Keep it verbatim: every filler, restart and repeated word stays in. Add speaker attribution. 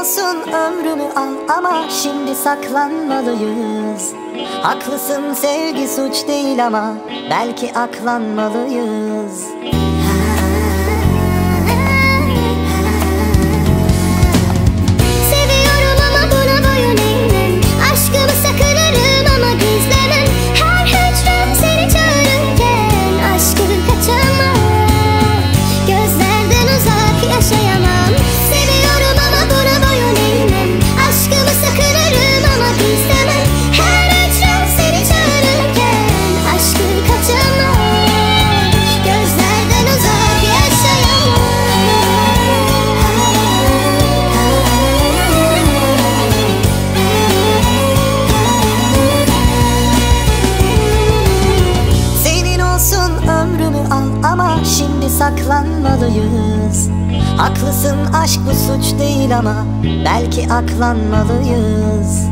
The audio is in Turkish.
Speaker 1: olsun ömrümü al ama şimdi saklanmalıyız. Haklısın, sevgi suç değil ama belki aklanmalıyız.
Speaker 2: Seviyorum ama buna boyun eğmem. Aşkımı sakınırım ama gizlemem. Her hücrem seni çağırırken aşkını kaçamam. Gözlerden uzak yaşayamam. Seviyorum ama buna boyun eğmem. Aşkımı sakınırım ama gizlemem. Her hücrem seni çağırırken aşkını kaçamam. Gözlerden uzak yaşayamam.
Speaker 1: Senin olsun ömrümü al ama şimdi saklanmalıyız. Haklısın, aşk bu suç değil ama belki aklanmalıyız.